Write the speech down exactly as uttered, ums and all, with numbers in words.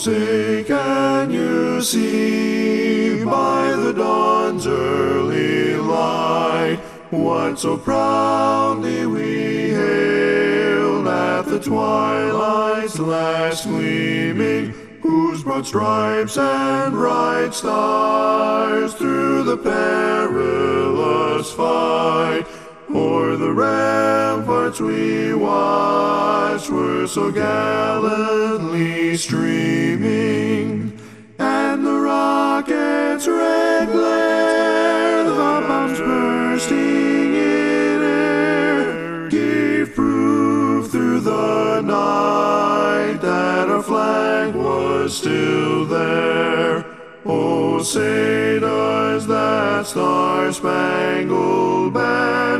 say, can you see by the dawn's early light what so proudly we hailed at the twilight's last gleaming, whose broad stripes and bright stars through the perilous fight o'er the ramparts we watched were so gallantly streaming, and the rocket's red glare, the bombs bursting in air, gave proof through the night that our flag was still there. Oh, say does that star-spangled banner